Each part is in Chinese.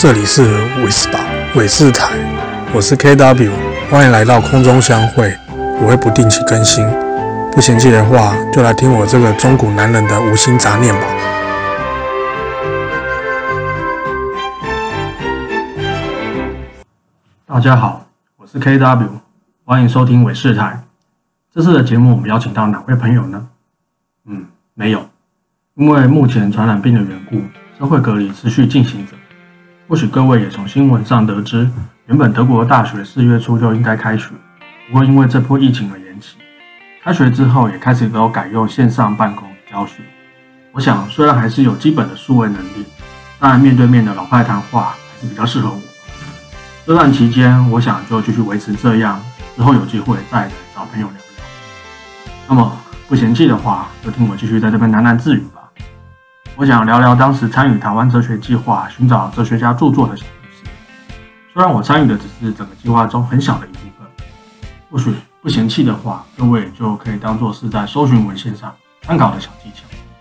这里是韦斯吧韦氏台，我是 KW， 欢迎来到空中相会。我会不定期更新，不嫌弃的话，就来听我这个中古男人的无心杂念吧。大家好，我是 KW， 欢迎收听韦氏台。这次的节目我们邀请到哪位朋友呢？没有，因为目前传染病的缘故，社会隔离持续进行着。或许各位也从新闻上得知，原本德国大学4月初就应该开学，不过因为这波疫情而延期。开学之后也开始都改用线上办公教学。我想虽然还是有基本的数位能力，当然面对面的老派谈话还是比较适合我。这段期间我想就继续维持这样，之后有机会再来找朋友聊聊。那么不嫌弃的话，就听我继续在这边喃喃自语吧。我想聊聊当时参与台湾哲学计划寻找哲学家著作的小故事。虽然我参与的只是整个计划中很小的一部分，或许不嫌弃的话，各位就可以当作是在搜寻文献上参考的小技巧。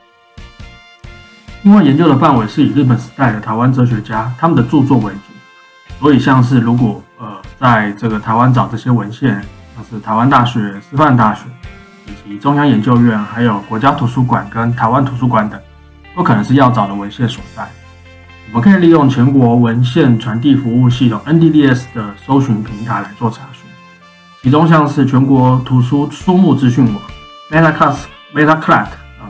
因为研究的范围是以日本时代的台湾哲学家他们的著作为主，所以像是如果在这个台湾找这些文献，像是台湾大学、师范大学以及中央研究院，还有国家图书馆跟台湾图书馆等，都可能是要找的文献所在。我们可以利用全国文献传递服务系统 NDDS 的搜寻平台来做查询，其中像是全国图书书目资讯网 MetaCat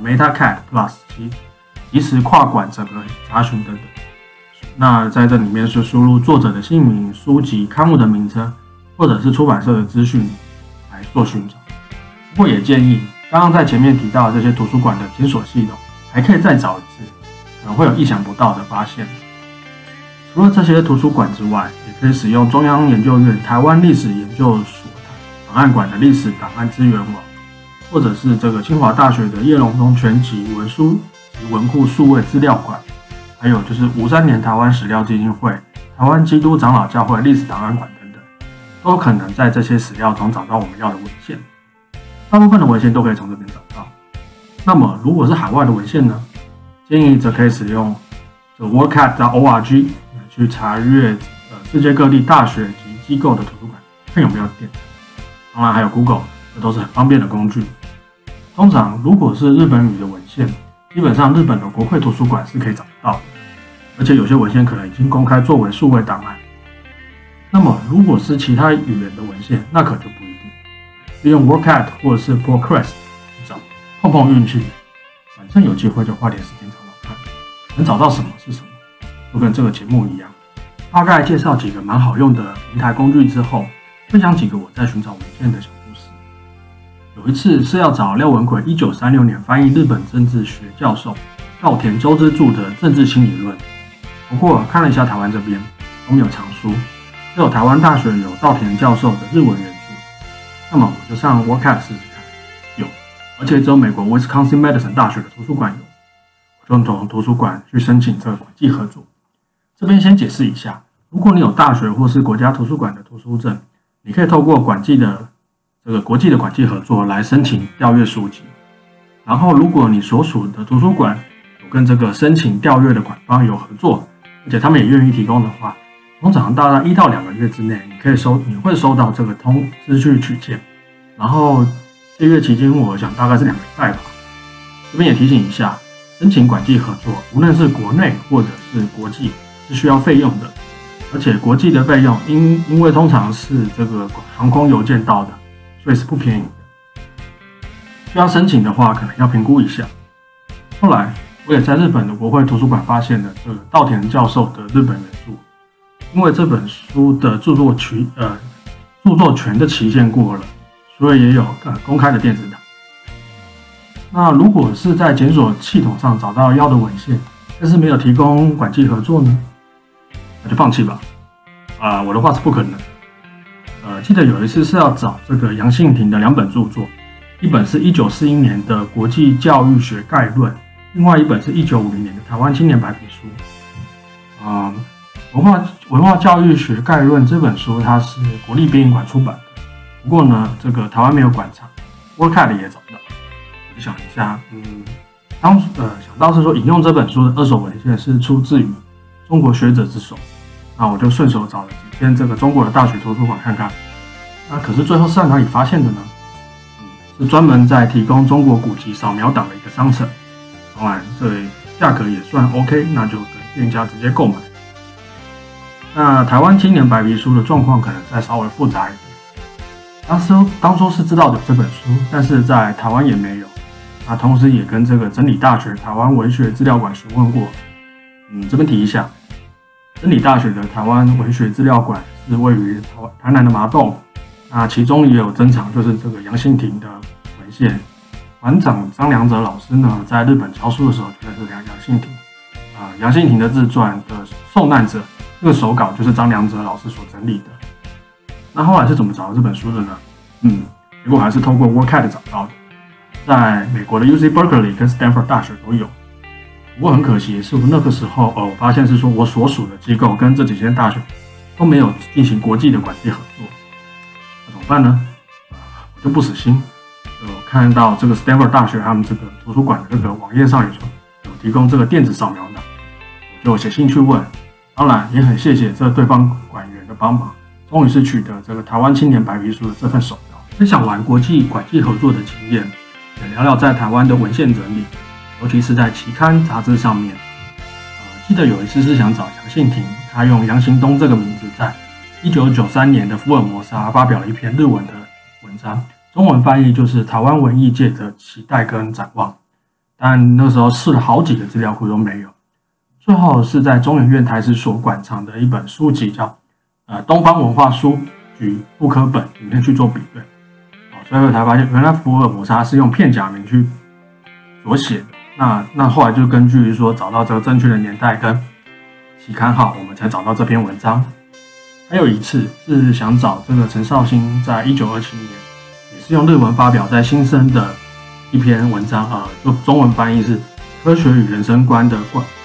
Plus 及时跨馆整个查询等等。那在这里面是输入作者的姓名、书籍、刊物的名称，或者是出版社的资讯来做寻找。不过也建议，刚刚在前面提到的这些图书馆的检索系统，还可以再找一次，可能会有意想不到的发现。除了这些图书馆之外，也可以使用中央研究院台湾历史研究所档案馆的历史档案资源网，或者是这个清华大学的叶荣中全集文书及文库数位资料馆，还有就是53年台湾史料基金会、台湾基督长老教会历史档案馆等等，都可能在这些史料中找到我们要的文献。大部分的文献都可以从这边找到。那么如果是海外的文献呢，建议则可以使用WorldCat.org 去查阅世界各地大学及机构的图书馆，看有没有电子。当然还有 Google， 这都是很方便的工具。通常如果是日本语的文献，基本上日本的国会图书馆是可以找得到的，而且有些文献可能已经公开作为数位档案。那么如果是其他语言的文献，那可就不一定。利用 WorldCat 或者是 ProQuest 去找，碰碰运气，反正有机会就花点时间找找看，能找到什么是什么。就跟这个节目一样，大概介绍几个蛮好用的平台工具之后，分享几个我在寻找文献的小故事。有一次是要找廖文奎1936年翻译日本政治学教授稻田周之助的政治新理论，不过看了一下台湾这边都没有藏书，只有台湾大学有稻田教授的日文原著。那么我就上 WorldCat 试试看，有，而且只有美国 Wisconsin Madison 大学的图书馆有，我就从图书馆去申请这个馆际合作。这边先解释一下，如果你有大学或是国家图书馆的图书证，你可以透过馆际的这个国际的馆际合作来申请调阅书籍。然后如果你所属的图书馆有跟这个申请调阅的馆方有合作，而且他们也愿意提供的话，通常大概1到2个月之内，你会收到这个通知去取件。然后借阅期间，我想大概是2个礼拜吧。这边也提醒一下，申请馆际合作，无论是国内或者是国际，是需要费用的。而且国际的费用因为通常是这个航空邮件到的，所以是不便宜的。需要申请的话，可能要评估一下。后来我也在日本的国会图书馆发现了这个稻田教授的日本原著。因为这本书的著作权的期限过了，所以也有公开的电子档。那如果是在检索系统上找到要的文献，但是没有提供馆际合作呢，那就放弃吧。我的话是不可能。记得有一次是要找这个杨信廷的2本著作，一本是1941年的《国际教育学概论》，另外一本是1950年的《台湾青年白皮书》。文化教育学概论这本书它是国立编译馆出版的，不过呢，这个台湾没有馆藏 ，WorldCat 也找不到。我就想一下，想到是说引用这本书的2手文献是出自于中国学者之手， 那我就顺手找了几间这个中国的大学图书馆看看。那可是最后是在哪里发现的呢？是专门在提供中国古籍扫描档的一个商城。当然，这价格也算 OK， 那就跟店家直接购买。那台湾青年白皮书的状况可能再稍微复杂一点。当初是知道有这本书，但是在台湾也没有。那同时也跟这个真理大学台湾文学资料馆询问过。这边提一下，真理大学的台湾文学资料馆是位于台南的麻豆。那其中也有珍藏，就是这个杨信廷的文献。馆长张良哲老师呢，在日本教书的时候就认识杨信廷。杨信廷的自传的《受难者》这个手稿就是张良哲老师所整理的。那后来是怎么找到这本书的呢？结果还是透过 WordCat 找到的，在美国的 UC Berkeley 跟 Stanford 大学都有。不过很可惜，是我那个时候我发现是说我所属的机构跟这几间大学都没有进行国际的馆际合作。那怎么办呢？我就不死心，看到这个 Stanford 大学他们这个图书馆的这个网页上有提供这个电子扫描档，我就写信去问。当然也很谢谢这对方馆员的帮忙，终于是取得这个台湾青年白皮书的这份手稿。分享完国际馆际合作的经验，也聊聊在台湾的文献整理，尤其是在期刊杂志上面。记得有一次是想找杨信廷，他用杨行东这个名字在1993年的福尔摩沙发表了一篇日文的文章，中文翻译就是台湾文艺界的期待跟展望。但那时候试了好几个资料库都没有，最后是在中研院台史所馆藏的一本书籍叫东方文化书局复刻本里面去做比对。所以我才发现原来福尔摩沙是用片假名去所写的。那后来就根据说找到这个正确的年代跟期刊号，我们才找到这篇文章。还有一次是想找这个陈绍兴在1927年也是用日文发表在新生的一篇文章，就中文翻译是科学与人生观的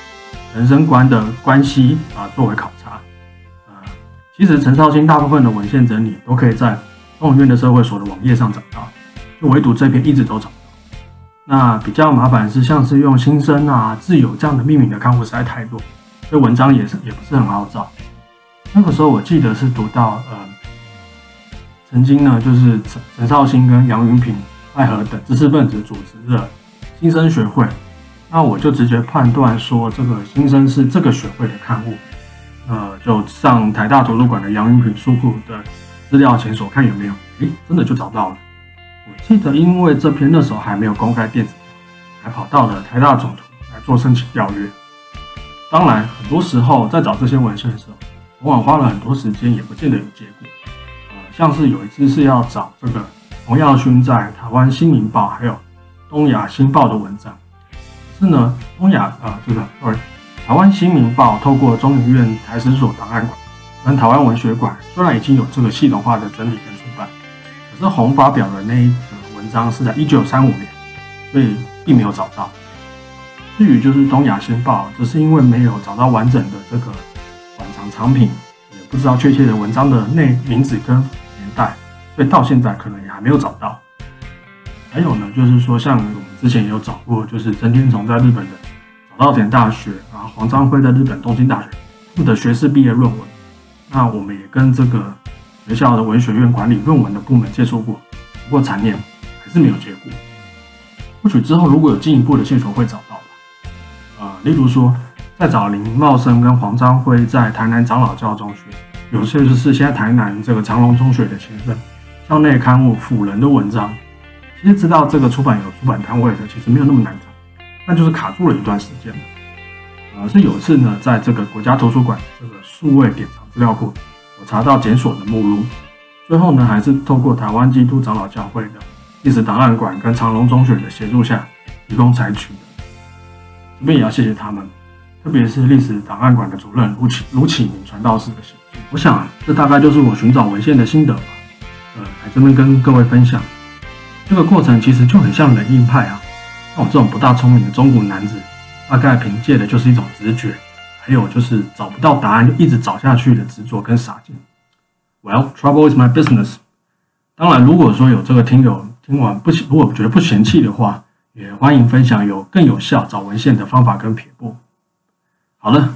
关系作为考察。其实陈绍兴大部分的文献整理都可以在中研院的社会所的网页上找到，就唯独这篇一直都找不到。那比较麻烦的是像是用新生自由这样的命名的刊物实在太多，所以文章也不是很好找。那个时候我记得是读到曾经呢就是陈绍兴跟杨云平、爱和等知识分子组织的新生学会，那我就直接判断说这个新生是这个学会的刊物，就上台大图书馆的杨云平书库的资料检索看有没有，真的就找到了。我记得因为这篇那时候还没有公开电子化，还跑到了台大总图来做申请调阅。当然很多时候在找这些文献的时候，往往花了很多时间也不见得有结果。像是有一次是要找这个洪耀勋在台湾新民报还有东亚新报的文章，可是呢台湾新民报透过中研院台史所档案馆跟台湾文学馆虽然已经有这个系统化的整理跟出版，可是洪发表的那一个文章是在1935年，所以并没有找到。至于就是东亚新报，只是因为没有找到完整的这个馆藏藏品，也不知道确切的文章的名字跟年代，所以到现在可能也还没有找到。还有呢，就是说像我们之前也有找过，就是曾天从在日本的早稻田大学，然后黄章辉在日本东京大学他们的学士毕业论文。那我们也跟这个学校的文学院管理论文的部门接触过，不过残念还是没有结果。或许之后如果有进一步的线索会找到吧。例如说在找林茂生跟黄章辉在台南长老教中学，有些就是现在台南这个长隆中学的前身校内刊物辅仁的文章。其实知道这个出版有出版单位的其实没有那么难找，但就是卡住了一段时间。是有一次呢，在这个国家图书馆这个数位典藏资料库，我查到检索的目录，最后呢还是透过台湾基督长老教会的历史档案馆跟长隆中学的协助下提供采取的。这边也要谢谢他们，特别是历史档案馆的主任卢启明传道士的协助。我想这大概就是我寻找文献的心得吧。来这边跟各位分享，这个过程其实就很像冷硬派啊。像我这种不大聪明的中古男子，大概凭借的就是一种直觉，还有就是找不到答案就一直找下去的执着跟傻劲。Well, trouble is my business。当然，如果说有这个听友听完如果觉得不嫌弃的话，也欢迎分享更有效找文献的方法跟撇步。好了，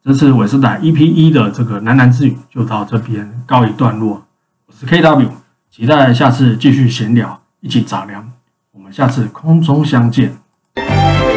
这次韦斯达 EP1的这个喃喃自语就到这边告一段落。我是 KW， 期待下次继续闲聊，一起杂粮。我们下次空中相见。